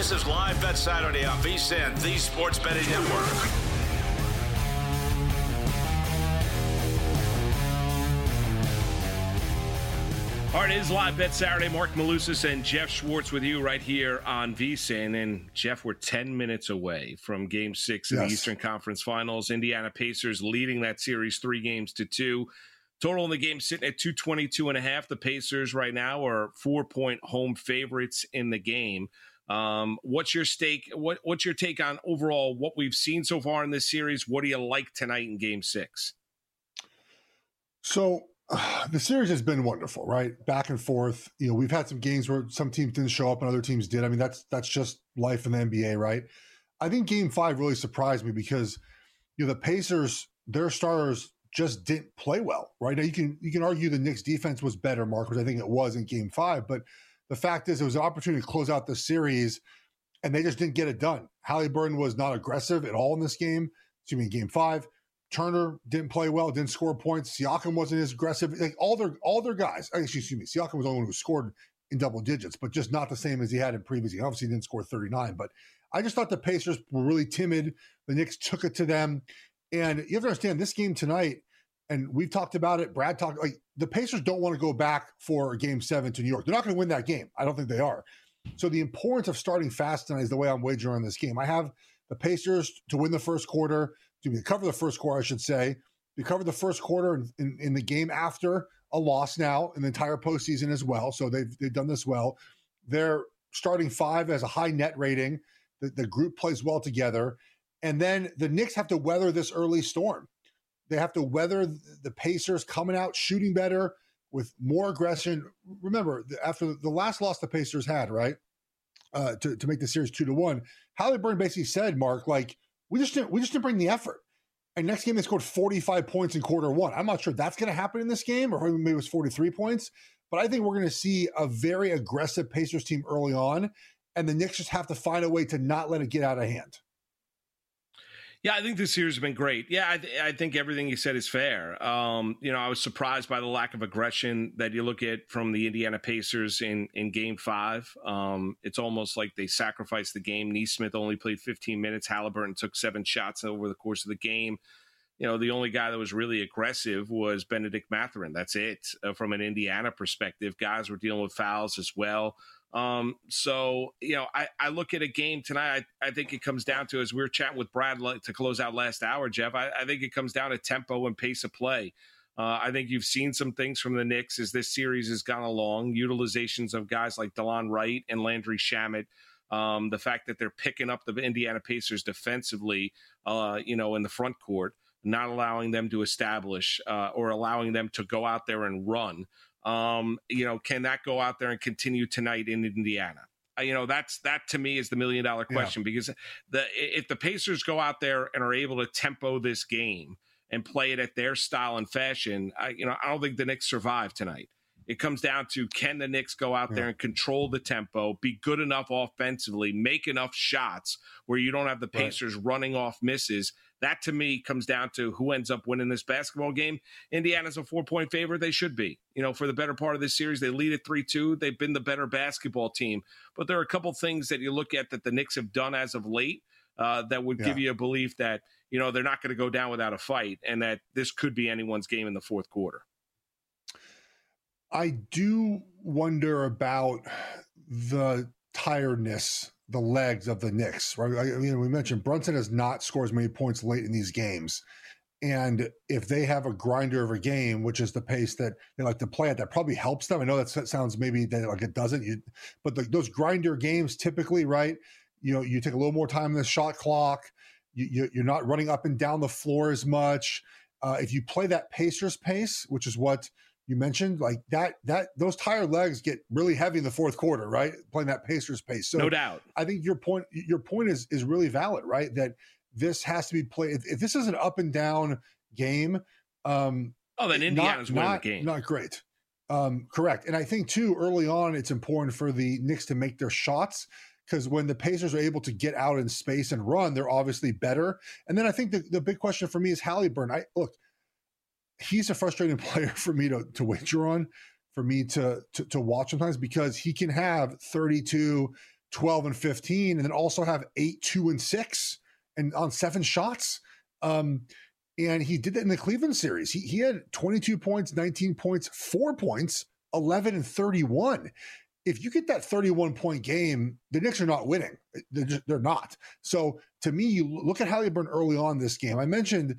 This is Live Bet Saturday on VSiN, the Sports Betting Network. All right, it is Live Bet Saturday. Mark Malusis and Jeff Schwartz with you right here on VSiN. And Jeff, we're 10 minutes away from Game 6 of the Eastern Conference Finals. Indiana Pacers leading that series 3-2. Total in the game sitting at 222.5. The Pacers right now are 4-point home favorites in the game. What's your stake? What's your take on overall what we've seen so far in this series? What do you like tonight in Game 6? So the series has been wonderful, right? Back and forth. You know, we've had some games where some teams didn't show up and other teams did. I mean, that's just life in the NBA, right? I think Game 5 really surprised me because, you know, the Pacers, their starters just didn't play well, right? Now you can argue the Knicks defense was better, Mark, which I think it was in Game 5, but the fact is it was an opportunity to close out the series and they just didn't get it done. Halliburton was not aggressive at all in this game. Game 5. Turner didn't play well, didn't score points. Siakam wasn't as aggressive. Like all their guys. Siakam was the only one who scored in double digits, but just not the same as he had in previous years. Obviously, he didn't score 39, but I just thought the Pacers were really timid. The Knicks took it to them. And you have to understand this game tonight, and we've talked about it, Brad talked, like the Pacers don't want to go back for Game 7 to New York. They're not going to win that game. I don't think they are. So the importance of starting fast tonight is the way I'm wagering on this game. I have the Pacers to win the first quarter, to cover the first quarter, I should say. They covered the first quarter in the game after a loss now in the entire postseason as well. So they've done this well. They're starting 5 as a high net rating. The group plays well together. And then the Knicks have to weather this early storm. They have to weather the Pacers coming out, shooting better with more aggression. Remember, after the last loss the Pacers had, right, to make the series 2-1, Halliburton basically said, Mark, like, we just didn't bring the effort. And next game, they scored 45 points in quarter 1. I'm not sure that's going to happen in this game, or maybe it was 43 points. But I think we're going to see a very aggressive Pacers team early on, and the Knicks just have to find a way to not let it get out of hand. Yeah, I think this series has been great. Yeah, I think everything you said is fair. I was surprised by the lack of aggression that you look at from the Indiana Pacers in Game 5. It's almost like they sacrificed the game. Nesmith only played 15 minutes. Halliburton took 7 shots over the course of the game. You know, the only guy that was really aggressive was Benedict Mathurin. That's it from an Indiana perspective. Guys were dealing with fouls as well. So, you know, I look at a game tonight, I think it comes down to, as we were chatting with Brad to close out last hour, Jeff, I think it comes down to tempo and pace of play. I think you've seen some things from the Knicks as this series has gone along, utilizations of guys like DeLon Wright and Landry Shamet. The fact that they're picking up the Indiana Pacers defensively, in the front court, not allowing them to establish or allowing them to go out there and run. Can that go out there and continue tonight in Indiana? That to me is the $1 million question, because if the Pacers go out there and are able to tempo this game and play it at their style and fashion, I don't think the Knicks survive tonight. It comes down to, can the Knicks go out there and control the tempo, be good enough offensively, make enough shots where you don't have the Pacers running off misses? That, to me, comes down to who ends up winning this basketball game. Indiana's a 4-point favorite. They should be. For the better part of this series, they lead at 3-2. They've been the better basketball team. But there are a couple things that you look at that the Knicks have done as of late that would give you a belief that, they're not going to go down without a fight, and that this could be anyone's game in the fourth quarter. I do wonder about the tiredness, the legs of the Knicks, right? We mentioned Brunson has not scored as many points late in these games. And if they have a grinder of a game, which is the pace that they like to play at, that probably helps them. I know that sounds maybe that like it doesn't, but those grinder games typically, right? You take a little more time in the shot clock. You're not running up and down the floor as much. If you play that Pacers pace, which is what you mentioned, like that those tired legs get really heavy in the fourth quarter, right? Playing that Pacers pace. So no doubt. I think your point is really valid, right? That this has to be played. If this is an up and down game, then Indiana's winning the game. Not great. Correct. And I think too, early on, it's important for the Knicks to make their shots, because when the Pacers are able to get out in space and run, they're obviously better. And then I think the big question for me is Halliburton. He's a frustrating player for me to wager on, for me to watch sometimes, because he can have 32, 12 and 15, and then also have 8, 2 and 6 and on 7 shots. And he did that in the Cleveland series. He had 22 points, 19 points, 4 points, 11 and 31. If you get that 31-point game, the Knicks are not winning. They're not. So to me, you look at Halliburton early on this game. I mentioned,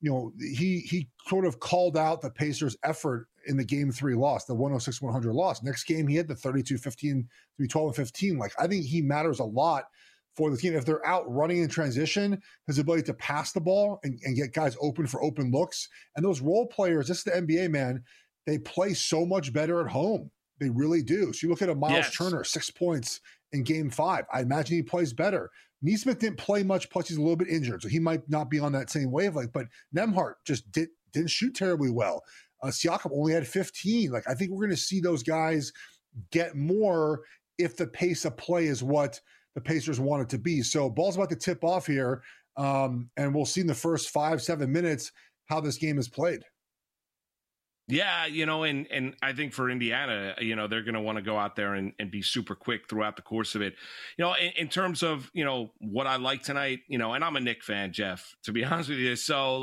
he sort of called out the Pacers' effort in the Game 3 loss, the 106-100 loss. Next game, he had the 32-15, 12 and 15. Like, I think he matters a lot for the team. If they're out running in transition, his ability to pass the ball and get guys open for open looks. And those role players, this is the NBA, man, they play so much better at home. They really do. So you look at a Miles Turner, 6 points in Game 5. I imagine he plays better. Nesmith didn't play much, plus he's a little bit injured, so he might not be on that same wavelength. But Nembhard just didn't shoot terribly well. Siakam only had 15. Like, I think we're going to see those guys get more if the pace of play is what the Pacers want it to be. So ball's about to tip off here, and we'll see in the first 5-7 minutes how this game is played. Yeah, and I think for Indiana, they're going to want to go out there and be super quick throughout the course of it. In terms of, what I like tonight, and I'm a Knick fan, Jeff, to be honest with you. So,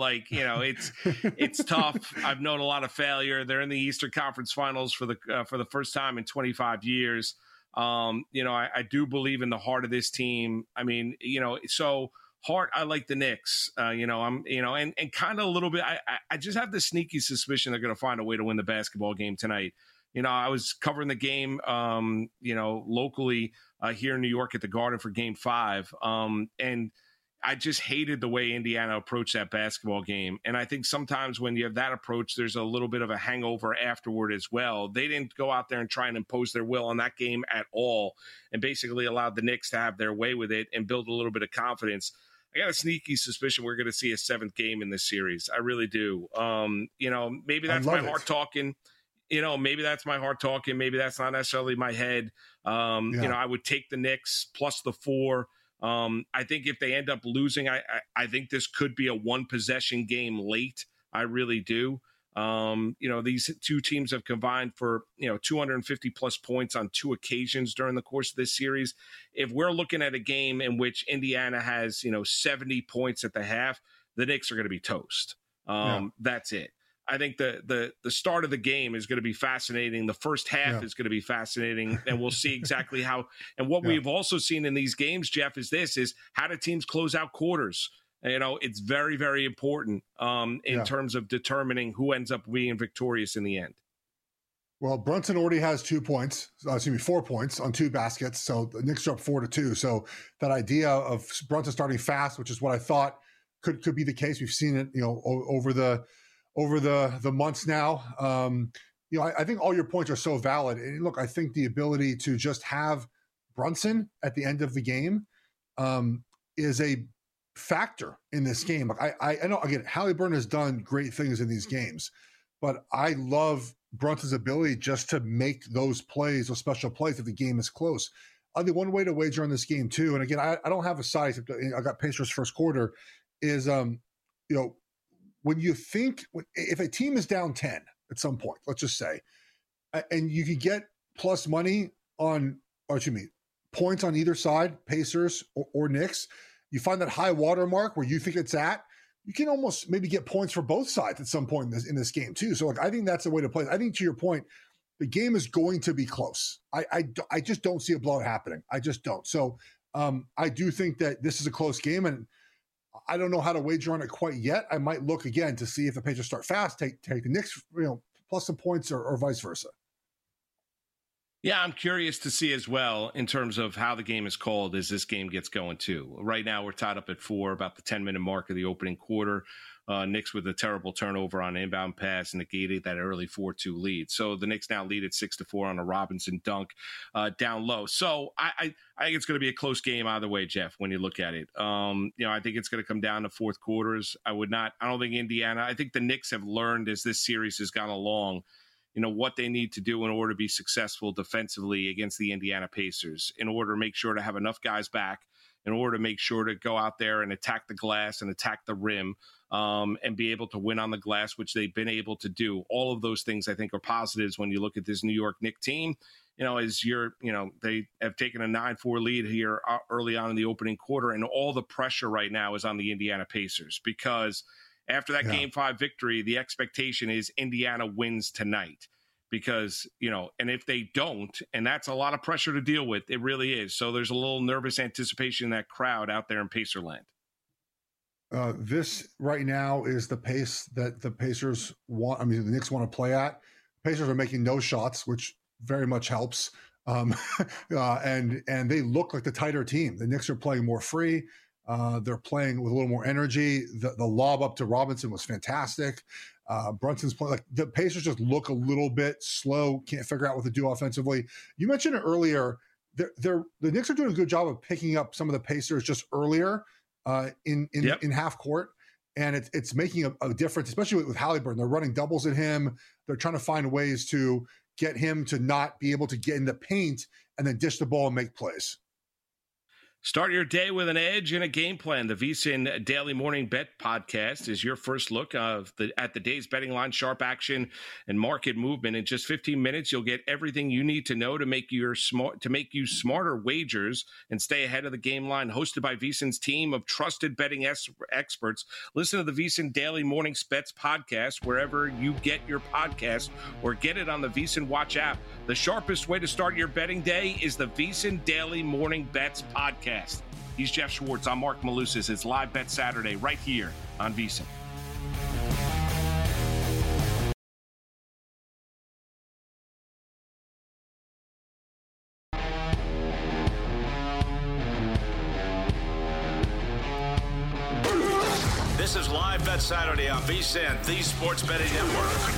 it's tough. I've known a lot of failure. They're in the Eastern Conference Finals for the first time in 25 years. I do believe in the heart of this team. I mean, so heart, I like the Knicks, and kind of a little bit, I just have this sneaky suspicion they're going to find a way to win the basketball game tonight. I was covering the game, locally here in New York at the Garden for Game 5. And I just hated the way Indiana approached that basketball game. And I think sometimes when you have that approach, there's a little bit of a hangover afterward as well. They didn't go out there and try and impose their will on that game at all, and basically allowed the Knicks to have their way with it and build a little bit of confidence. I got a sneaky suspicion we're going to see a 7th game in this series. I really do. Maybe that's my heart talking. Maybe that's my heart talking. Maybe that's not necessarily my head. I would take the Knicks plus the 4. I think if they end up losing, I think this could be a 1-possession game late. I really do. These two teams have combined for, 250 plus points on 2 occasions during the course of this series. If we're looking at a game in which Indiana has, 70 points at the half, the Knicks are going to be toast. That's it. I think the start of the game is going to be fascinating. The first half is going to be fascinating, and we'll see exactly how. And what we've also seen in these games, Jeff, is how do teams close out quarters? It's very, very important in terms of determining who ends up being victorious in the end. Well, Brunson already has 4 points on 2 baskets. So the Knicks are up 4-2. So that idea of Brunson starting fast, which is what I thought could be the case. We've seen it, over the months now. I think all your points are so valid. And look, I think the ability to just have Brunson at the end of the game is a factor in this game. I know, again, Halliburton has done great things in these games, but I love Brunson's ability just to make those plays, those special plays if the game is close. I think one way to wager on this game too, and again, I don't have a side, I got Pacers first quarter, is when you think, if a team is down 10 at some point, let's just say, and you can get plus money points on either side, Pacers or Knicks, you find that high water mark where you think it's at, you can almost maybe get points for both sides at some point in this game too. So I think that's a way to play. I think to your point, the game is going to be close. I just don't see a blowout happening. I just don't. So I do think that this is a close game, and I don't know how to wager on it quite yet. I might look again to see if the Pacers start fast, take the Knicks, plus some points or vice versa. Yeah, I'm curious to see as well in terms of how the game is called as this game gets going too. Right now we're tied up at 4, about the 10-minute mark of the opening quarter. Knicks with a terrible turnover on an inbound pass negated that early 4-2 lead. So the Knicks now lead at 6-4 on a Robinson dunk down low. So I think it's going to be a close game either way, Jeff, when you look at it. I think it's going to come down to fourth quarters. I don't think Indiana, I think the Knicks have learned as this series has gone along, what they need to do in order to be successful defensively against the Indiana Pacers, in order to make sure to have enough guys back, in order to make sure to go out there and attack the glass and attack the rim, and be able to win on the glass, which they've been able to do. All of those things I think are positives when you look at this New York Knicks team. as they have taken a 9-4 lead here early on in the opening quarter, and all the pressure right now is on the Indiana Pacers because after that Game 5 victory, the expectation is Indiana wins tonight because, and if they don't, and that's a lot of pressure to deal with, it really is. So there's a little nervous anticipation in that crowd out there in Pacerland. This right now is the pace that the Pacers want. I mean, the Knicks want to play at. Pacers are making no shots, which very much helps. And they look like the tighter team. The Knicks are playing more free. They're playing with a little more energy. The lob up to Robinson was fantastic. Brunson's playing like the Pacers just look a little bit slow. Can't figure out what to do offensively. You mentioned it earlier. The Knicks are doing a good job of picking up some of the Pacers just earlier in half court. And it's making a difference, especially with Haliburton. They're running doubles at him. They're trying to find ways to get him to not be able to get in the paint and then dish the ball and make plays. Start your day with an edge and a game plan. The VSiN Daily Morning Bet Podcast is your first look at the day's betting line, sharp action, and market movement. In just 15 minutes, you'll get everything you need to know to make you smarter wagers and stay ahead of the game line. Hosted by VSiN's team of trusted betting experts. Listen to the VSiN Daily Morning Bets Podcast wherever you get your podcast, or get it on the VSiN Watch app. The sharpest way to start your betting day is the VSiN Daily Morning Bets Podcast. He's Jeff Schwartz. I'm Mark Malusis. It's Live Bet Saturday right here on VSiN. This is Live Bet Saturday on VSiN, the Sports Betting Network.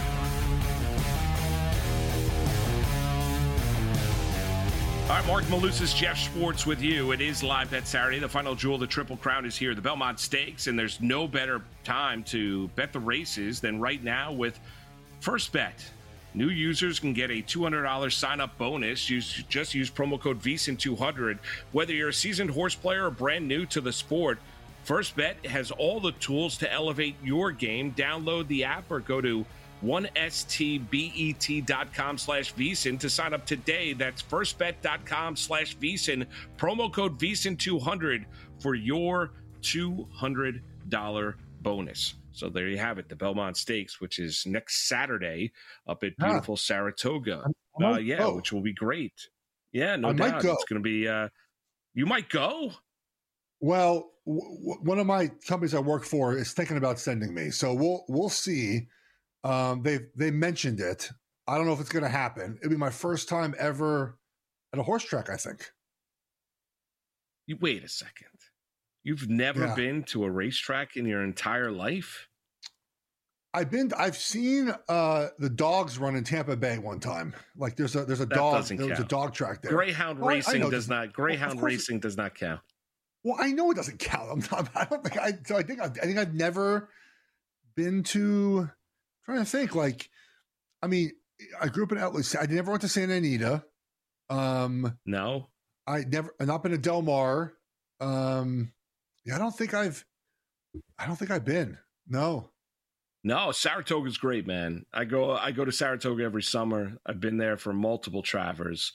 All right, Mark Malusis, Jeff Schwartz with you. It is Live Bet Saturday. The final jewel, the Triple Crown, is here, the Belmont Stakes, and there's no better time to bet the races than right now with First Bet. New users can get a $200 sign-up bonus. Just use promo code VSiN200. Whether you're a seasoned horse player or brand new to the sport, First Bet has all the tools to elevate your game. Download the app or go to 1stbet.com/VSiN to sign up today. That's firstbet.com/VSiN. Promo code VSiN200 for your $200 bonus. So there you have it, the Belmont Stakes, which is next Saturday up at beautiful Saratoga. Which will be great. Yeah, no doubt. It's going to be, you might go. Well, one of my companies I work for is thinking about sending me. So we'll see. They mentioned it. I don't know if it's going to happen. It'll be my first time ever at a horse track, I think. Wait a second. You've never been to a racetrack in your entire life? I've seen the dogs run in Tampa Bay one time. Like there's a dog track there. Greyhound racing does not count. Well, I know it doesn't count. I think I've never been to. Trying to think, I grew up in Atlas. I never went to Santa Anita. No, I've not been to Del Mar. I don't think I've been. No, Saratoga's great, man. I go to Saratoga every summer. I've been there for multiple Travers.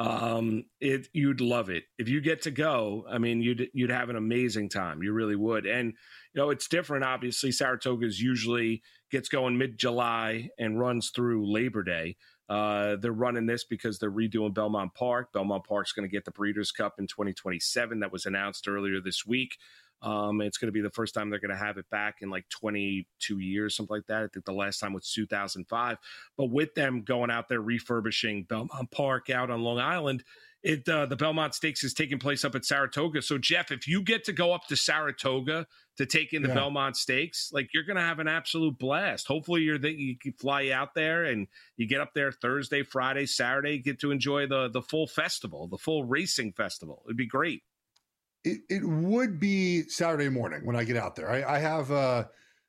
You'd love it if you get to go. I mean, you'd have an amazing time. You really would. And it's different. Obviously, Saratoga's usually gets going mid-July and runs through Labor Day. They're running this because they're redoing Belmont Park. Belmont Park's going to get the Breeders' Cup in 2027. That was announced earlier this week. It's going to be the first time they're going to have it back in 22 years, something like that. I think the last time was 2005. But with them going out there refurbishing Belmont Park out on Long Island, the Belmont Stakes is taking place up at Saratoga. So, Jeff, if you get to go up to Saratoga to take in the Belmont Stakes, you're going to have an absolute blast. Hopefully you can fly out there and you get up there Thursday, Friday, Saturday, get to enjoy the full festival, the full racing festival. It'd be great. It would be Saturday morning when I get out there. I have an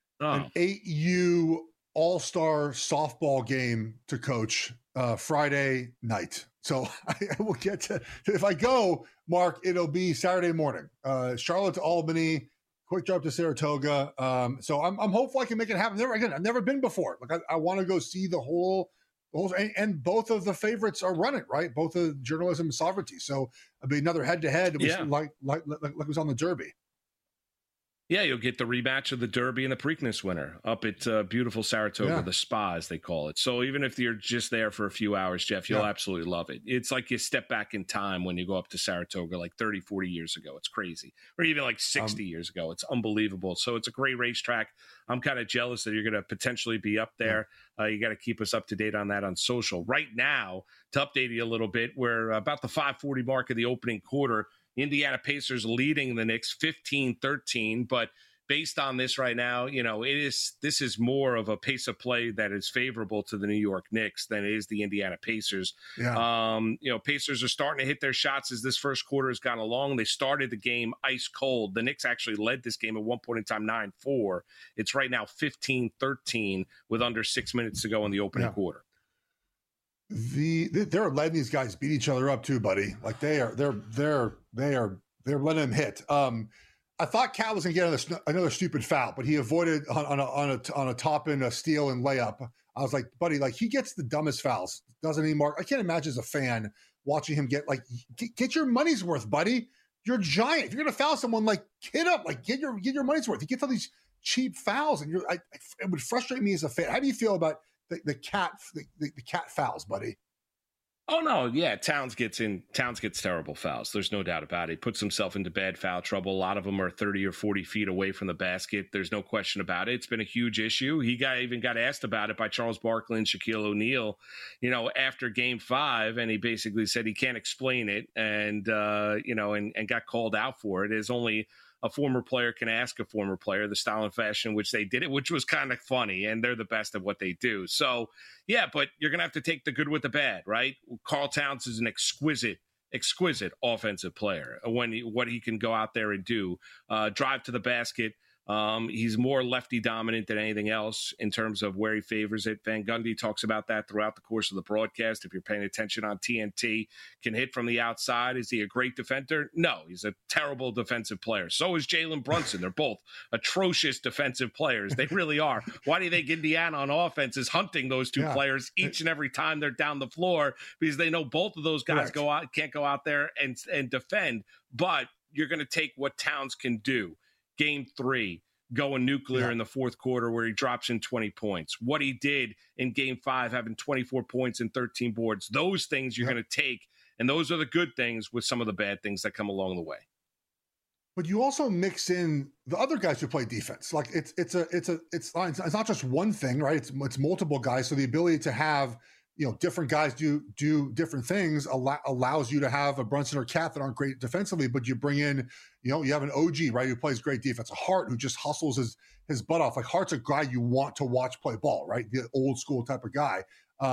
8U all-star softball game to coach Friday night. So I will get to, if I go, Mark, it'll be Saturday morning. Charlotte to Albany, quick drive to Saratoga. So I'm hopeful I can make it happen. I've never been before. I want to go see the whole And both of the favorites are running, right? Both of journalism and sovereignty. So it'll be another head-to-head. It was like it was on the Derby. Yeah, you'll get the rematch of the Derby and the Preakness winner up at beautiful Saratoga, the Spa, as they call it. So even if you're just there for a few hours, Jeff, you'll absolutely love it. It's like you step back in time when you go up to Saratoga like 30, 40 years ago. It's crazy. Or even like 60 years ago. It's unbelievable. So it's a great racetrack. I'm kind of jealous that you're going to potentially be up there. You got to keep us up to date on that on social. Right now, to update you a little bit, we're about the 5:40 mark of the opening quarter. Indiana Pacers leading the Knicks 15-13, but based on this right now, this is more of a pace of play that is favorable to the New York Knicks than it is the Indiana Pacers. Yeah. Pacers are starting to hit their shots as this first quarter has gone along. They started the game ice cold. The Knicks actually led this game at one point in time 9-4. It's right now 15-13 with under 6 minutes to go in the opening quarter. They're letting these guys beat each other up too, buddy. Like they're letting them hit. I thought Cat was gonna get another stupid foul, but he avoided on a top end, a steal and layup. I was like, buddy, like he gets the dumbest fouls, doesn't he, Mark? I can't imagine as a fan watching him get your money's worth, buddy. You're giant. If you're gonna foul someone, like get up, like get your money's worth. He gets all these cheap fouls, and it would frustrate me as a fan. How do you feel about the cat fouls, buddy? Oh no, yeah, Towns gets terrible fouls. There's no doubt about it. He puts himself into bad foul trouble. A lot of them are 30 or 40 feet away from the basket. There's no question about it. It's been a huge issue. He even got asked about it by Charles Barkley and Shaquille O'Neal, after Game 5, and he basically said he can't explain it, and got called out for it. There's only a former player can ask a former player, the style and fashion in which they did it, which was kind of funny, and they're the best at what they do. So, yeah, but you're going to have to take the good with the bad, right? Karl Towns is an exquisite offensive player. What he can go out there and do, drive to the basket. He's more lefty dominant than anything else in terms of where he favors it. Van Gundy talks about that throughout the course of the broadcast. If you're paying attention on TNT, can hit from the outside. Is he a great defender? No, he's a terrible defensive player. So is Jalen Brunson. They're both atrocious defensive players. They really are. Why do you think Indiana on offense is hunting those two players each and every time they're down the floor? Because they know both of those guys can't go out there and defend. But you're going to take what Towns can do. Game 3, going nuclear in the fourth quarter where he drops in 20 points. What he did in Game 5, having 24 points and 13 boards. Those things you're going to take, and those are the good things with some of the bad things that come along the way. But you also mix in the other guys who play defense. Like it's not just one thing, right? It's multiple guys. So the ability to have different guys do different things allows you to have a Brunson or Cat that aren't great defensively, but you bring in, you have an OG, right, who plays great defense, a Hart who just hustles his butt off. Like Hart's a guy you want to watch play ball, right? The old school type of guy.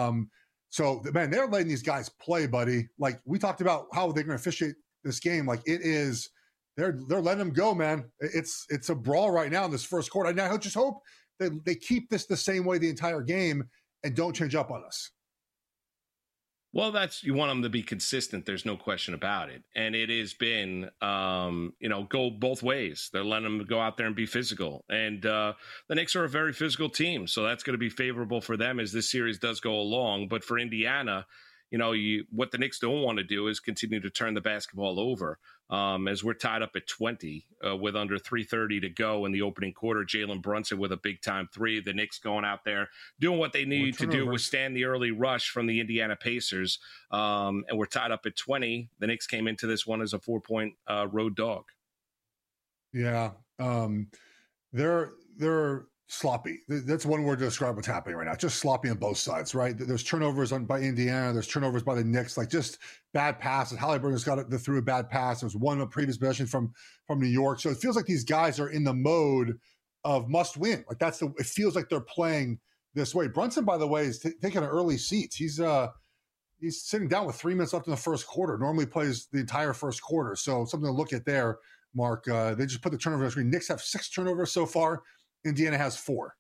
So man, they're letting these guys play, buddy. Like we talked about how they're going to officiate this game. Like they're letting them go, man. It's a brawl right now in this first quarter. And I just hope that they keep this the same way the entire game and don't change up on us. Well, you want them to be consistent. There's no question about it. And it has been, go both ways. They're letting them go out there and be physical. And the Knicks are a very physical team. So that's going to be favorable for them as this series does go along. But for Indiana, what the Knicks don't want to do is continue to turn the basketball over. As we're tied up at 20 with under 3:30 to go in the opening quarter. Jalen Brunson with a big-time 3. The Knicks going out there doing what they need to do, withstand the early rush from the Indiana Pacers. And we're tied up at 20. The Knicks came into this one as a 4-point road dog. Yeah. They're sloppy. That's one word to describe what's happening right now. Just sloppy on both sides, right? There's turnovers by Indiana. There's turnovers by the Knicks, like just bad passes. Halliburton's got it through a bad pass. There was one previous possession from New York. So it feels like these guys are in the mode of must win. Like it feels like they're playing this way. Brunson, by the way, is taking an early seat. He's sitting down with 3 minutes left in the first quarter. Normally plays the entire first quarter. So something to look at there, Mark. They just put the turnover on the screen. Knicks have 6 turnovers so far. Indiana has 4.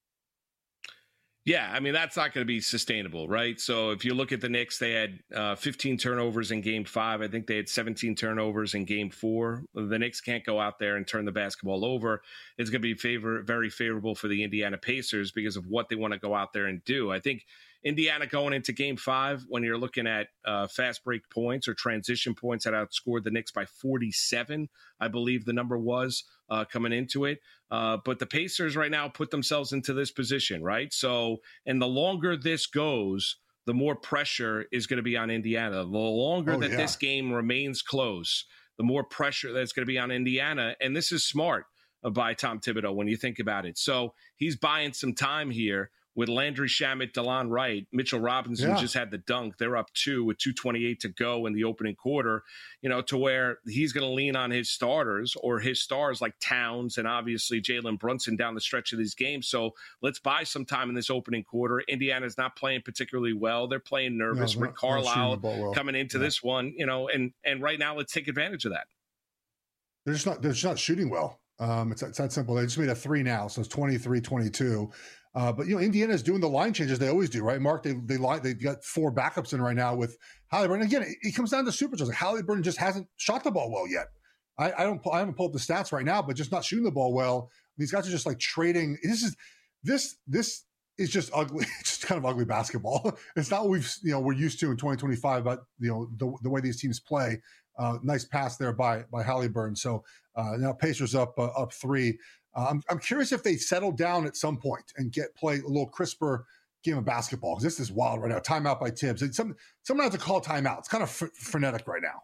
Yeah, I mean, that's not going to be sustainable, right? So if you look at the Knicks, they had 15 turnovers in Game 5. I think they had 17 turnovers in Game 4. The Knicks can't go out there and turn the basketball over. It's going to be very favorable for the Indiana Pacers because of what they want to go out there and do. I think Indiana going into game 5, when you're looking at fast break points or transition points, that outscored the Knicks by 47, I believe the number was coming into it. But the Pacers right now put themselves into this position, right? So, and the longer this goes, the more pressure is going to be on Indiana. The longer this game remains close, the more pressure that's going to be on Indiana. And this is smart by Tom Thibodeau when you think about it. So he's buying some time here with Landry Shamet, DeLon Wright, Mitchell Robinson just had the dunk. They're up 2 with 2:28 to go in the opening quarter, to where he's going to lean on his starters or his stars like Towns and obviously Jalen Brunson down the stretch of these games. So let's buy some time in this opening quarter. Indiana's not playing particularly well. They're playing nervous. Rick Carlisle coming into this one, and right now let's take advantage of that. They're just not shooting well. It's that simple. They just made a 3 now, so it's 23-22. But Indiana's doing the line changes they always do, right, Mark? They got 4 backups in right now with Halliburton. Again, it comes down to Superstars. Like Halliburton just hasn't shot the ball well yet. I haven't pulled up the stats right now, but just not shooting the ball well. These guys are just like trading. This is just ugly. It's just kind of ugly basketball. It's not what we're used to in 2025, but the way these teams play. Nice pass there by Halliburton. So now Pacers up 3. I'm curious if they settle down at some point and play a little crisper game of basketball, because this is wild right now. Timeout by Tibbs. Someone has to call timeout. It's kind of frenetic right now.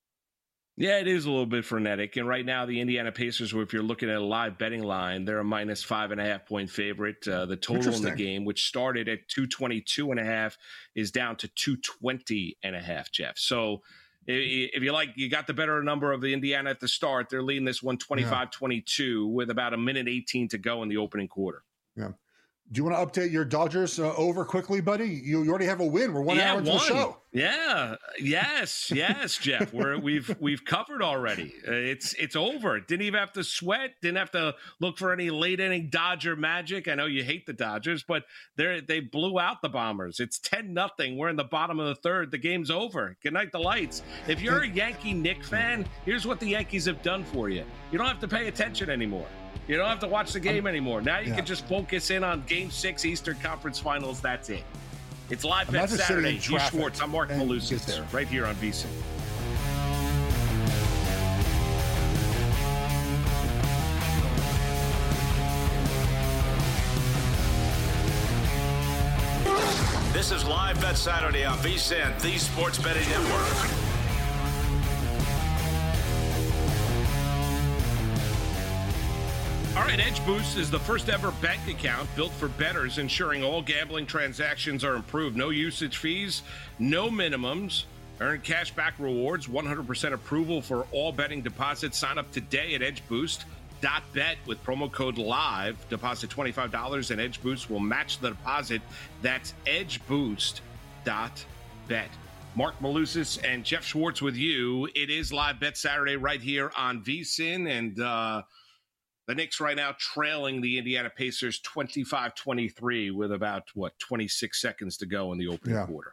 Yeah, it is a little bit frenetic. And right now, the Indiana Pacers, if you're looking at a live betting line, they're a minus 5.5 point favorite. The total in the game, which started at 222.5, is down to 220.5, Jeff. So if you got the better number of the Indiana at the start, they're leading this one 25-22 with about 1:18 to go in the opening quarter. Yeah. Do you want to update your Dodgers over quickly, buddy? You already have a win. We're 1 hour into the show. Yeah. Yes, Jeff. We've covered already. It's over. Didn't even have to sweat. Didn't have to look for any late inning Dodger magic. I know you hate the Dodgers, but they blew out the Bombers. It's 10-0. We're in the bottom of the third. The game's over. Good night, the lights. If you're a Yankee Knick fan, here's what the Yankees have done for you. You don't have to pay attention anymore. You don't have to watch the game anymore. Now you can just focus in on Game 6 Eastern Conference Finals. That's it. It's Live Bet Saturday. He's Schwartz. I'm Mark Malusis, right here on VSiN. This is Live Bet Saturday on VSiN, the Sports Betting Network. All right, Edge Boost is the first ever bank account built for bettors, ensuring all gambling transactions are improved. No usage fees, no minimums. Earn cash back rewards, 100% approval for all betting deposits. Sign up today at edgeboost.bet with promo code LIVE. Deposit $25 and Edge Boost will match the deposit. That's edgeboost.bet. Mark Malusis and Jeff Schwartz with you. It is Live Bet Saturday right here on VSiN, and the Knicks right now trailing the Indiana Pacers 25-23 with about, 26 seconds to go in the opening quarter.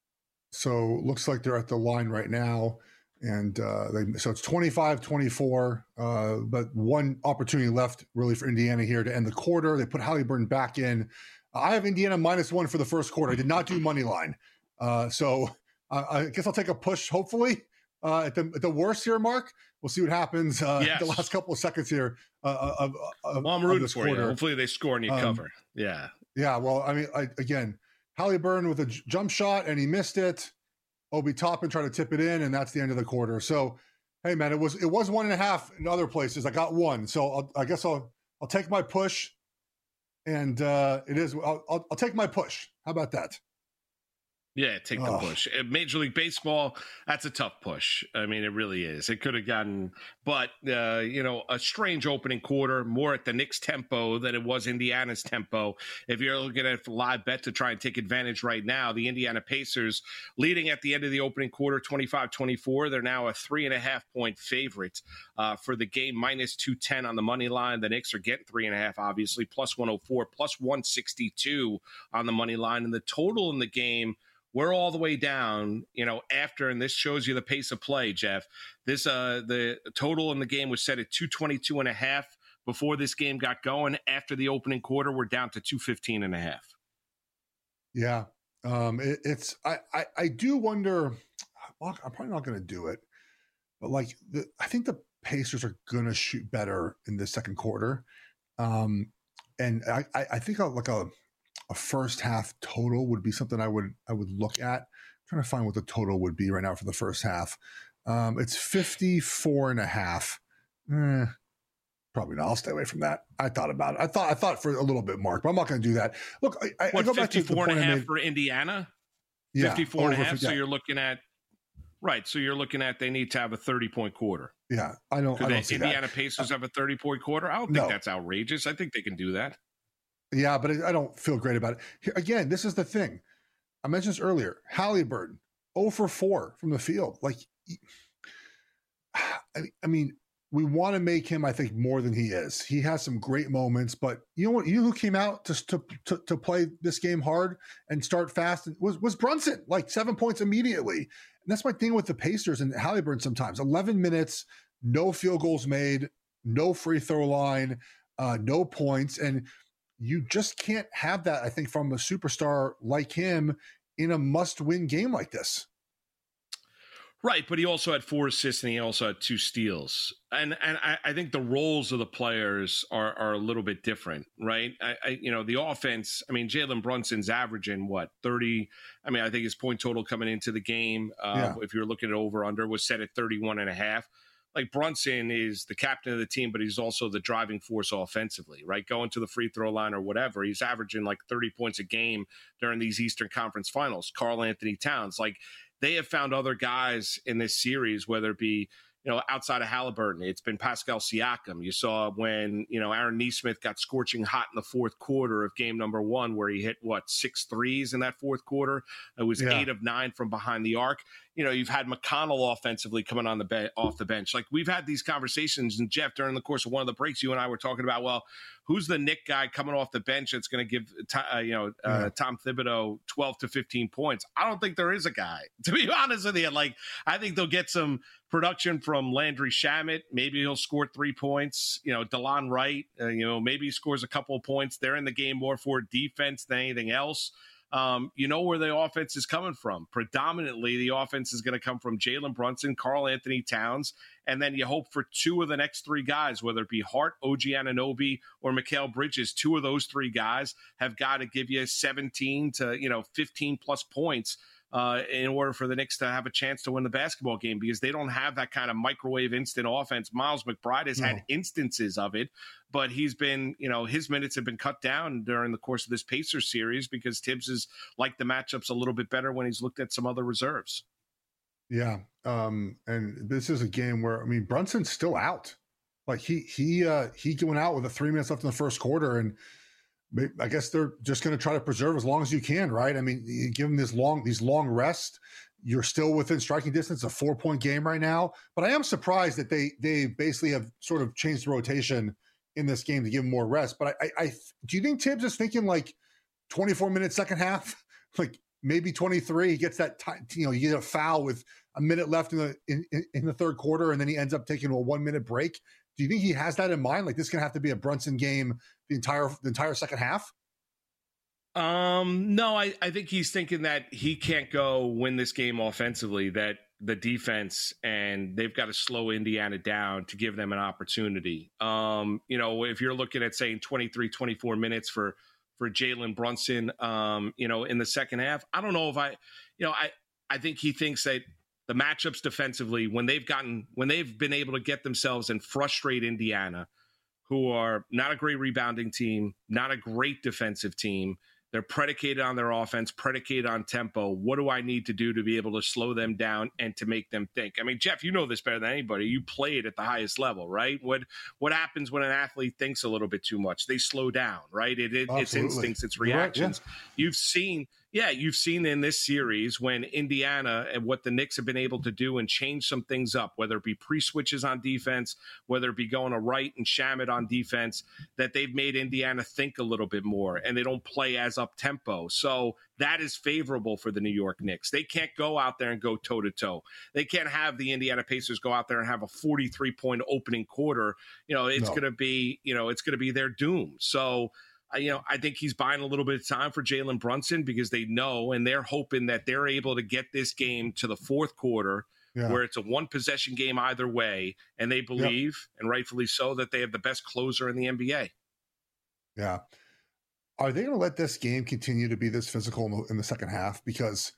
So looks like they're at the line right now. And so it's 25-24, but one opportunity left really for Indiana here to end the quarter. They put Halliburton back in. I have Indiana -1 for the first quarter. I did not do money line. So I guess I'll take a push, hopefully, at the worst here, Mark. We'll see what happens the last couple of seconds here I'm rooting for you. Hopefully they score and you cover. Yeah. Yeah, well, I mean, again, Halliburton with a jump shot, and he missed it. Obi Toppin tried to tip it in, and that's the end of the quarter. So, hey, man, it was 1.5 in other places. I got 1. So I guess I'll take my push, and I'll take my push. How about that? Yeah, take the push. Major League Baseball, that's a tough push. I mean, it really is. It could have gotten, but, a strange opening quarter, more at the Knicks tempo than it was Indiana's tempo. If you're looking at live bet to try and take advantage right now, the Indiana Pacers leading at the end of the opening quarter, 25-24. They're now a 3.5 point favorite for the game, -210 on the money line. The Knicks are getting 3.5, obviously, +104, +162 on the money line. And the total in the game, we're all the way down, after, and this shows you the pace of play, Jeff. This the total in the game was set at 222.5 before this game got going. After the opening quarter, we're down to 215.5. Yeah, I do wonder. Well, I'm probably not going to do it, but like I think the Pacers are going to shoot better in the second quarter, and I think a first half total would be something I would look at. I'm trying to find what the total would be right now for the first half. It's 54.5. Probably not. I'll stay away from that. I thought about it. I thought for a little bit, Mark, but I'm not going to do that. Look, I go back to the point 54.5 for Indiana? Yeah, 54.5. So you're looking at, right. So you're looking at, they need to have a 30-point quarter. Yeah. I don't see Indiana that. Pacers have a 30-point quarter. I don't think that's outrageous. I think they can do that. Yeah, but I don't feel great about it. Here, again, this is the thing. I mentioned this earlier. Halliburton, 0 for 4 from the field. Like, I mean, we want to make him, I think, more than he is. He has some great moments, but you know what? You know who came out to play this game hard and start fast was Brunson, like 7 points immediately. And that's my thing with the Pacers and Halliburton sometimes. 11 minutes, no field goals made, no free throw line, no points. And you just can't have that, I think, from a superstar like him in a must-win game like this. Right, but he also had 4 assists and he also had 2 steals. And I think the roles of the players are a little bit different, right? The offense, I mean, Jalen Brunson's averaging, 30? I mean, I think his point total coming into the game, if you're looking at over-under, was set at 31.5. Like, Brunson is the captain of the team, but he's also the driving force offensively, right? Going to the free throw line or whatever. He's averaging like 30 points a game during these Eastern Conference Finals. Karl Anthony Towns, like, they have found other guys in this series, whether it be, outside of Halliburton. It's been Pascal Siakam. You saw when, Aaron Nesmith got scorching hot in the fourth quarter of game number 1, where he hit, 6 threes in that fourth quarter. It was 8 of 9 from behind the arc. You've had McConnell offensively coming on off the bench. Like, we've had these conversations, and Jeff, during the course of one of the breaks, you and I were talking about, well, who's the Knick guy coming off the bench that's going to give Tom Thibodeau 12 to 15 points? I don't think there is a guy, to be honest with you. Like, I think they'll get some production from Landry Shamet. Maybe he'll score 3 points. DeLon Wright, maybe he scores a couple of points. They're in the game more for defense than anything else. Where the offense is coming from. Predominantly, the offense is going to come from Jalen Brunson, Karl Anthony Towns, and then you hope for 2 of the next 3 guys, whether it be Hart, OG Anunoby, or Mikal Bridges. 2 of those 3 guys have got to give you 17 to 15 plus points in order for the Knicks to have a chance to win the basketball game, because they don't have that kind of microwave instant offense. Miles McBride has had instances of it, but he's been, his minutes have been cut down during the course of this Pacers series because Tibbs has liked the matchups a little bit better when he's looked at some other reserves. Yeah. And this is a game where, Brunson's still out. Like he went out with 3 minutes left in the first quarter, and I guess they're just going to try to preserve as long as you can, right? I mean, you give them these long rests. You're still within striking distance, a 4-point game right now. But I am surprised that they basically have sort of changed the rotation in this game to give them more rest. But I do you think Tibbs is thinking like 24-minute second half, like maybe 23? He gets that time, you get a foul with a minute left in the third quarter, and then he ends up taking a 1-minute break. Do you think he has that in mind? Like, this is going to have to be a Brunson game the entire second half? No, I think he's thinking that he can't go win this game offensively, that the defense, and they've got to slow Indiana down to give them an opportunity. If you're looking at saying 23, 24 minutes for Jalen Brunson, in the second half, I don't know if I think he thinks that the matchups defensively, when they've been able to get themselves and frustrate Indiana, who are not a great rebounding team, not a great defensive team. They're predicated on their offense, predicated on tempo. What do I need to do to be able to slow them down and to make them think? I mean, Jeff, you know this better than anybody. You played at the highest level, right? What happens when an athlete thinks a little bit too much? They slow down, right? It's instincts, it's reactions. Right, yeah. You've seen in this series when Indiana and what the Knicks have been able to do and change some things up, whether it be pre-switches on defense, whether it be going to Wright and Shamet on defense, that they've made Indiana think a little bit more and they don't play as up-tempo. So that is favorable for the New York Knicks. They can't go out there and go toe-to-toe. They can't have the Indiana Pacers go out there and have a 43-point opening quarter. It's going to be their doom. So I think he's buying a little bit of time for Jalen Brunson because they know and they're hoping that they're able to get this game to the fourth quarter where it's a one-possession game either way, and they believe, and rightfully so, that they have the best closer in the NBA. Yeah. Are they going to let this game continue to be this physical in the second half? Because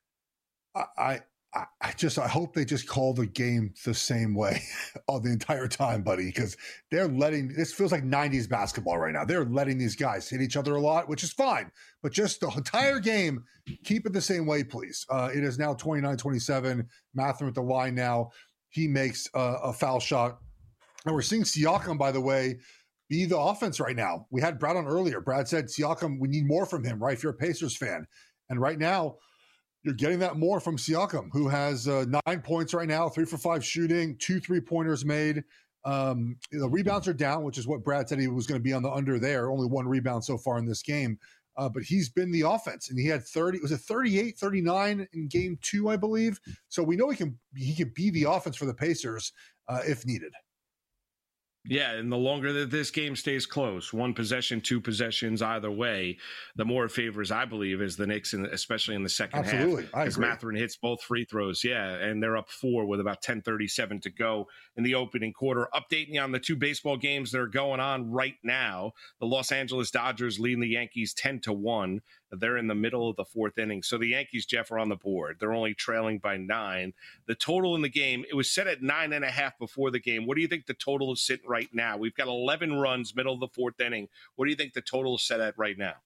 I hope they just call the game the same way all the entire time, buddy, because this feels like 90s basketball right now. They're letting these guys hit each other a lot, which is fine, but just the entire game, keep it the same way, please. It is now 29-27. Mathurin at the line now. He makes a foul shot. And we're seeing Siakam, by the way, be the offense right now. We had Brad on earlier. Brad said, Siakam, we need more from him, right? If you're a Pacers fan. And right now, you're getting that more from Siakam, who has 9 points right now, 3 for 5 shooting, 2 3-pointers made. The rebounds are down, which is what Brad said he was going to be on the under there. Only 1 rebound so far in this game. But he's been the offense, and he had 38, 39 in game 2, I believe. So we know he can be the offense for the Pacers if needed. Yeah, and the longer that this game stays close, 1 possession, 2 possessions, either way, the more it favors, I believe, is the Knicks, especially in the second half. As Mathurin hits both free throws, and they're up 4 with about 10:37 to go in the opening quarter. Updating you on the 2 baseball games that are going on right now. The Los Angeles Dodgers leading the Yankees 10-1. They're in the middle of the 4th inning. So the Yankees, Jeff, are on the board. They're only trailing by 9. The total in the game, it was set at 9.5 before the game. What do you think the total is sitting right now? We've got 11 runs, middle of the 4th inning. What do you think the total is set at right now?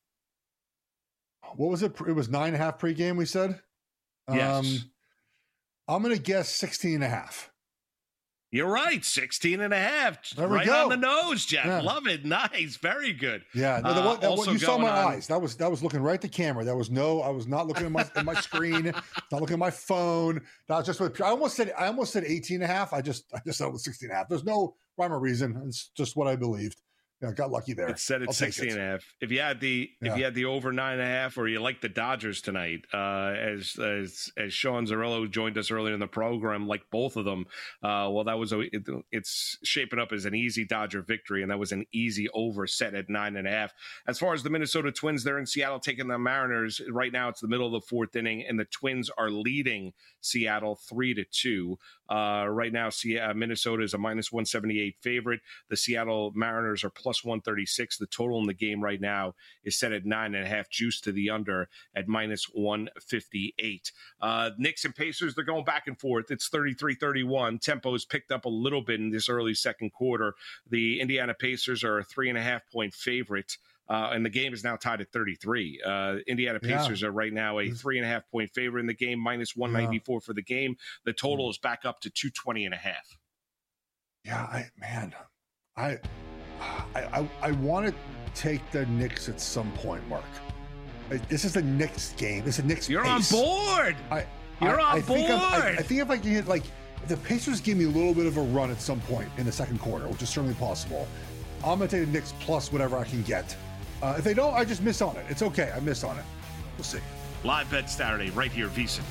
What was it? It was 9.5 pregame, we said? Yes. I'm going to guess 16.5. You're right, 16.5. There we right go. On the nose, Jeff. Yeah. Love it. Nice. Very good. Yeah. No, you saw my eyes. That was looking right at the camera. I was not looking at my screen, not looking at my phone. That was just what I almost said 18.5. I just thought it was 16.5. There's no rhyme or reason. It's just what I believed. Yeah, got lucky there. It's set at 16.5. If you had the over 9.5, or you like the Dodgers tonight, as Sean Zarello joined us earlier in the program, like both of them, it's shaping up as an easy Dodger victory, and that was an easy over set at 9.5. As far as the Minnesota Twins, they're in Seattle taking the Mariners. Right now, it's the middle of the 4th inning, and the Twins are leading Seattle 3-2. Right now, Minnesota is a -178 favorite. The Seattle Mariners are +136. The total in the game right now is set at 9.5, juice to the under at -158. Knicks and Pacers, they're going back and forth. It's 33-31. Tempo's picked up a little bit in this early second quarter. The Indiana Pacers are a 3.5-point favorite. And the game is now tied at 33. Indiana Pacers are right now a 3.5-point favorite in the game, -194 for the game. The total is back up to 220.5. Yeah, I want to take the Knicks at some point, Mark. This is the Knicks game. This is a Knicks. You're pace. on board. You're on board. I think if I can hit, if the Pacers give me a little bit of a run at some point in the second quarter, which is certainly possible, I'm going to take the Knicks plus whatever I can get. If they don't, I just miss on it. It's okay. I miss on it. We'll see. Live bet Saturday right here, VSiN.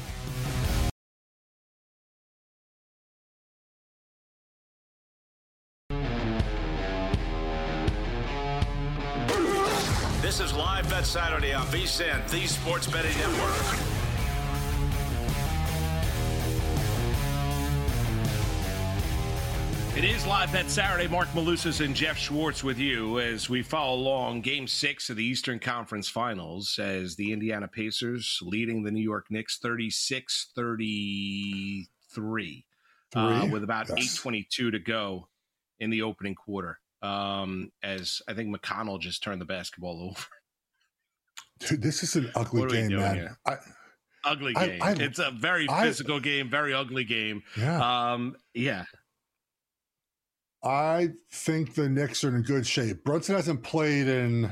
This is Live Bet Saturday on VSiN, the Sports Betting Network. It is Live Bet Saturday. Mark Malusis and Jeff Schwartz with you as we follow along Game 6 of the Eastern Conference Finals as the Indiana Pacers leading the New York Knicks 36-33 with about 8:22 to go in the opening quarter. As I think McConnell just turned the basketball over. Dude, this is an ugly game, man. Ugly game. It's a very physical game, very ugly game. Yeah. I think the Knicks are in good shape. Brunson hasn't played in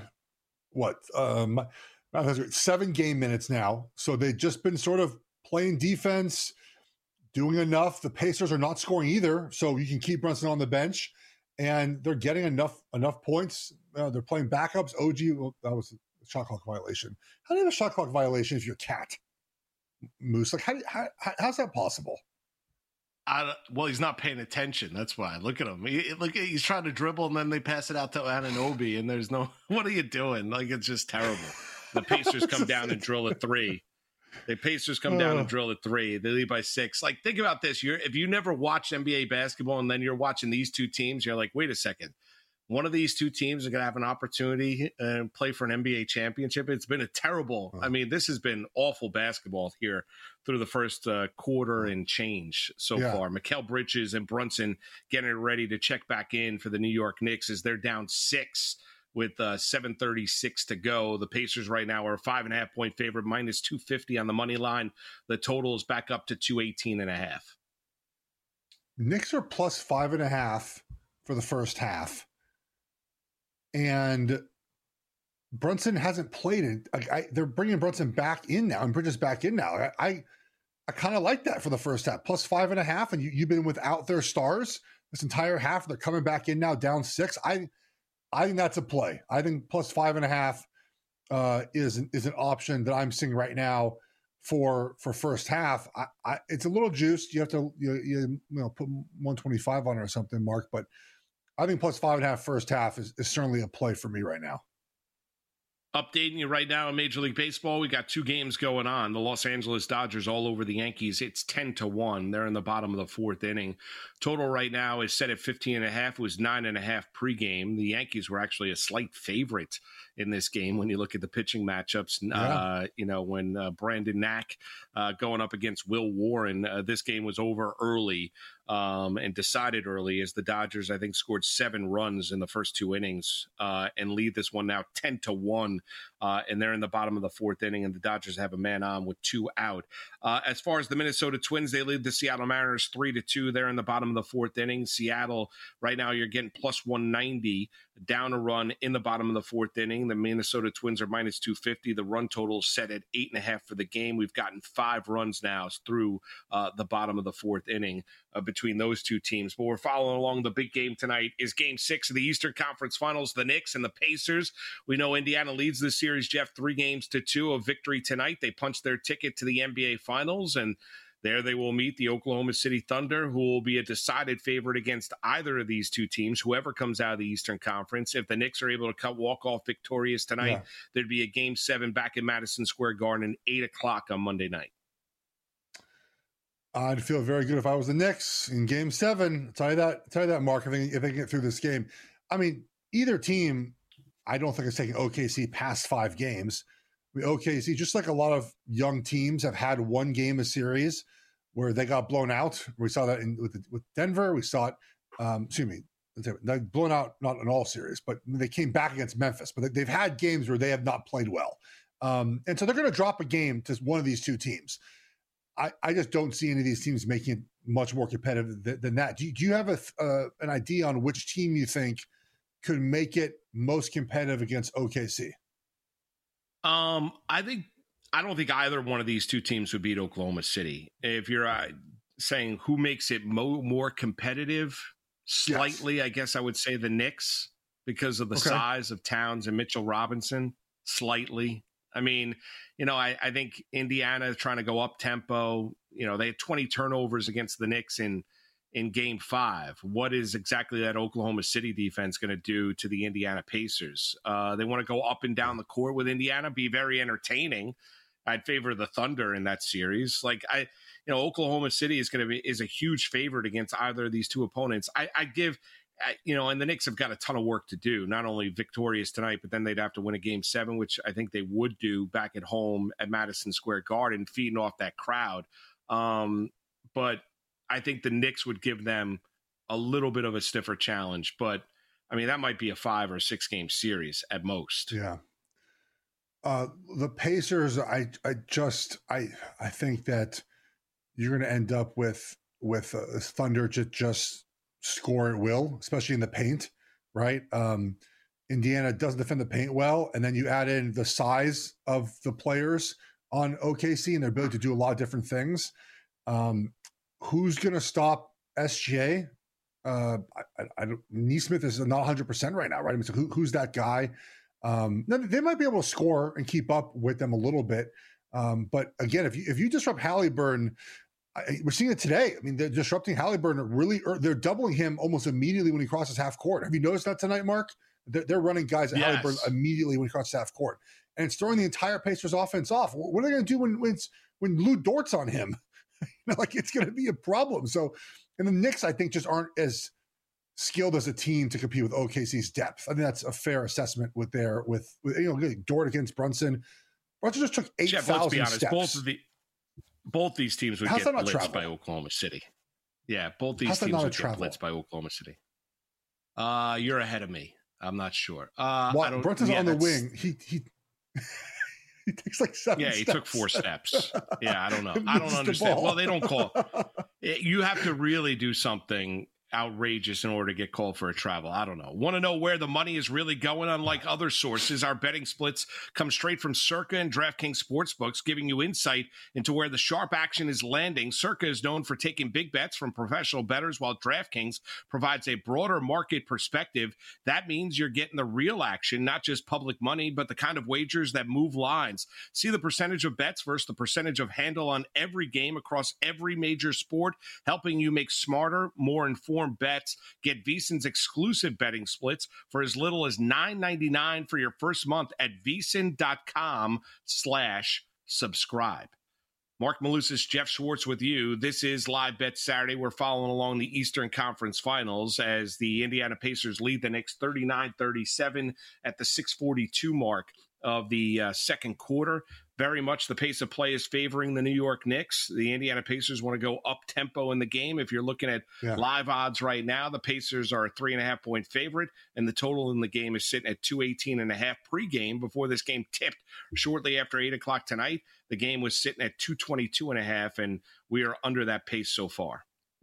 7 game minutes now. So they've just been sort of playing defense, doing enough. The Pacers are not scoring either. So you can keep Brunson on the bench. And they're getting enough points. They're playing backups. OG, that was a shot clock violation. How do you have a shot clock violation if you're a cat? Moose, how's that possible? Well, he's not paying attention. That's why. Look at him. He's trying to dribble, and then they pass it out to Anunoby, and there's no. What are you doing? Like, it's just terrible. The Pacers come down and drill a three. The Pacers come down and drill a three. They lead by 6. Like, think about this. If you never watched NBA basketball and then you're watching these two teams, you're like, wait a second. One of these two teams are going to have an opportunity and play for an NBA championship. It's been a terrible. I mean, this has been awful basketball here through the first quarter and change so far. Mikal Bridges and Brunson getting ready to check back in for the New York Knicks as they're down 6 with 7:36 to go. The Pacers right now are a 5.5-point favorite, minus 250 on the money line. The total is back up to 218.5. Knicks are plus 5.5 for the first half. And Brunson hasn't played it. They're bringing Brunson back in now and Bridges back in now. I kind of like that for the first half. Plus 5.5, and you've been without their stars this entire half. They're coming back in now, down 6. I think that's a play. I think plus 5.5 is an option that I'm seeing right now for first half. It's a little juiced. You have to you put 125 on it or something, Mark, but I think plus 5.5 first half is certainly a play for me right now. Updating you right now in Major League Baseball, we got 2 games going on. The Los Angeles Dodgers all over the Yankees. It's 10-1. They're in the bottom of the 4th inning. Total right now is set at 15.5. It was 9.5 pregame. The Yankees were actually a slight favorite in this game when you look at the pitching matchups. When Brandon Knack going up against Will Warren, this game was over early and decided early as the Dodgers, I think, scored 7 runs in the first 2 innings and lead this one now 10-1. And they're in the bottom of the 4th inning, and the Dodgers have a man on with 2 out. As far as the Minnesota Twins, they lead the Seattle Mariners 3-2. They're in the bottom of the 4th inning. Seattle, right now, you're getting plus 190, down a run in the bottom of the 4th inning. The Minnesota Twins are minus 250. The run total is set at 8.5 for the game. We've gotten 5 runs now through the bottom of the 4th inning between those two teams. But we're following along. The big game tonight is Game 6 of the Eastern Conference Finals, the Knicks and the Pacers. We know Indiana leads the series, Jeff, 3-2. A victory tonight. They punched their ticket to the NBA Finals, and there they will meet the Oklahoma City Thunder, who will be a decided favorite against either of these two teams, whoever comes out of the Eastern Conference. If the Knicks are able to walk-off victorious tonight, there'd be a Game 7 back in Madison Square Garden at 8 o'clock on Monday night. I'd feel very good if I was the Knicks in Game 7. Tell you that, Mark, if they get through this game. I mean, either team, I don't think it's taking OKC past 5 games. I mean, OKC, just like a lot of young teams, have had one game a series where they got blown out. We saw that with Denver. We saw it, they blown out, not in all series, but they came back against Memphis. But they've had games where they have not played well. And so they're going to drop a game to one of these two teams. I just don't see any of these teams making it much more competitive than that. Do you have an idea on which team you think could make it most competitive against OKC? I don't think either one of these two teams would beat Oklahoma City. If you're saying who makes it more competitive, slightly, yes. I guess I would say the Knicks because of the size of Towns and Mitchell Robinson, slightly. I mean, I think Indiana is trying to go up tempo. They had 20 turnovers against the Knicks in Game 5. What is exactly that Oklahoma City defense going to do to the Indiana Pacers? They want to go up and down the court with Indiana, be very entertaining. I'd favor the Thunder in that series. Oklahoma City is a huge favorite against either of these two opponents. And the Knicks have got a ton of work to do, not only victorious tonight, but then they'd have to win a Game 7, which I think they would do back at home at Madison Square Garden, feeding off that crowd. But I think the Knicks would give them a little bit of a stiffer challenge. But, I mean, that might be a 5 or 6 game series at most. Yeah. The Pacers, I think that you're going to end up with Thunder just score at will, especially in the paint, right? Indiana doesn't defend the paint well, and then you add in the size of the players on OKC and their ability to do a lot of different things. Who's going to stop SGA? Nesmith is not 100% right now, right? I mean, so who's that guy? They might be able to score and keep up with them a little bit. But again, if you disrupt Halliburton, we're seeing it today. I mean, they're disrupting Haliburton really. They're doubling him almost immediately when he crosses half court. Have you noticed that tonight, Mark? They're running guys at Haliburton immediately when he crosses half court, and it's throwing the entire Pacers offense off. What are they going to do when Lou Dort's on him? It's going to be a problem. So, and the Knicks, I think, just aren't as skilled as a team to compete with OKC's depth. I think that's a fair assessment with Dort against Brunson. Brunson just took 8,000 steps. Both these teams would get blitzed by Oklahoma City. Yeah, both these teams would get blitzed by Oklahoma City. You're ahead of me. I'm not sure. Brunson's on the wing. He takes like 7 steps. Yeah, he took 4 steps. Yeah, I don't know. I don't understand. Well, they don't call. You have to really do something outrageous in order to get called for a travel. I don't know. Want to know where the money is really going? Unlike other sources, our betting splits come straight from Circa and DraftKings Sportsbooks, giving you insight into where the sharp action is landing. Circa is known for taking big bets from professional bettors, while DraftKings provides a broader market perspective. That means you're getting the real action, not just public money, but the kind of wagers that move lines. See the percentage of bets versus the percentage of handle on every game across every major sport, helping you make smarter, more informed bets. Get VSiN's exclusive betting splits for as little as $9.99 for your first month at VSiN.com/subscribe. Mark Malusis, Jeff Schwartz with you. This is Live Bet Saturday. We're following along the Eastern Conference Finals as the Indiana Pacers lead the Knicks 39-37 at the 6:42 mark of the second quarter. Very much the pace of play is favoring the New York Knicks. The Indiana Pacers want to go up-tempo in the game. If you're looking at live odds right now, the Pacers are a 3.5-point favorite, and the total in the game is sitting at 218.5 pregame. Before this game tipped shortly after 8 o'clock tonight, the game was sitting at 222.5, and we are under that pace so far.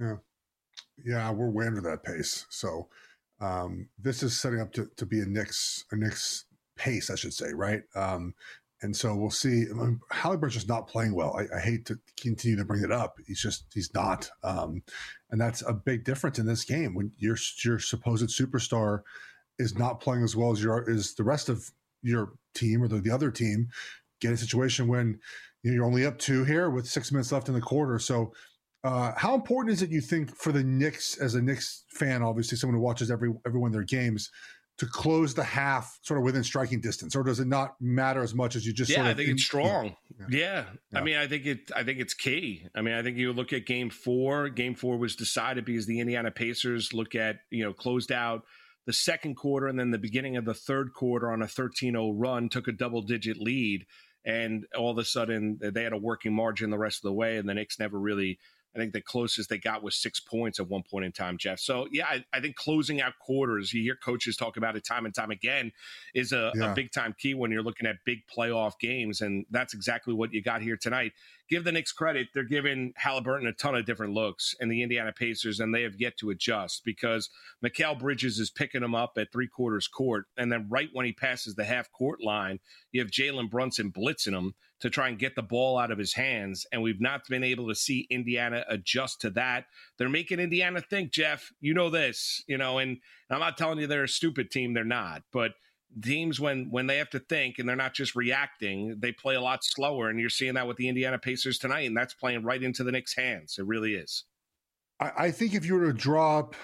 Yeah, we're way under that pace. So this is setting up to be a Knicks pace, I should say, right? And so we'll see. Haliburton's just not playing well. I hate to continue to bring it up. He's not. And that's a big difference in this game when your supposed superstar is not playing as well as the rest of your team or the other team. Get in a situation when you're only up 2 here with 6 minutes left in the quarter. So how important is it, you think, for the Knicks, as a Knicks fan, obviously someone who watches every one of their games, to close the half sort of within striking distance, or does it not matter as much as you just? I think it's strong. Yeah. I mean, I think it's key. I mean, I think you look at Game 4. Game 4 was decided because the Indiana Pacers closed out the second quarter and then the beginning of the third quarter on a 13-0 run, took a double-digit lead, and all of a sudden they had a working margin the rest of the way, and the Knicks never really. I think the closest they got was 6 points at one point in time, Jeff. So, yeah, I think closing out quarters, you hear coaches talk about it time and time again, is a big-time key when you're looking at big playoff games, and that's exactly what you got here tonight. Give the Knicks credit. They're giving Haliburton a ton of different looks in the Indiana Pacers, and they have yet to adjust because Mikal Bridges is picking him up at three-quarters court, and then right when he passes the half-court line, you have Jalen Brunson blitzing him to try and get the ball out of his hands, and we've not been able to see Indiana adjust to that. They're making Indiana think, Jeff. You know this, and I'm not telling you they're a stupid team. They're not, but teams, when they have to think and they're not just reacting, they play a lot slower, and you're seeing that with the Indiana Pacers tonight, and that's playing right into the Knicks' hands. It really is. I think if you were to draw up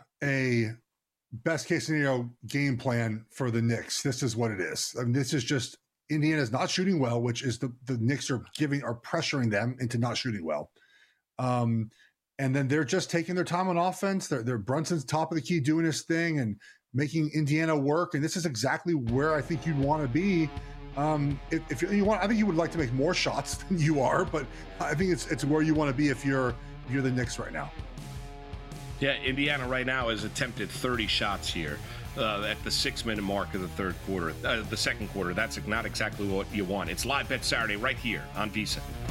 a best-case scenario game plan for the Knicks, this is what it is. I mean, this is just Indiana's not shooting well, which is the Knicks are pressuring them into not shooting well. And then they're just taking their time on offense. They're Brunson's top of the key doing his thing and making Indiana work. And this is exactly where I think you'd want to be. If you want, I think you would like to make more shots than you are, but I think it's where you want to be if you're the Knicks right now. Yeah, Indiana right now has attempted 30 shots here at the 6-minute mark of the second quarter. That's not exactly what you want. It's Live Bet Saturday right here on VSiN.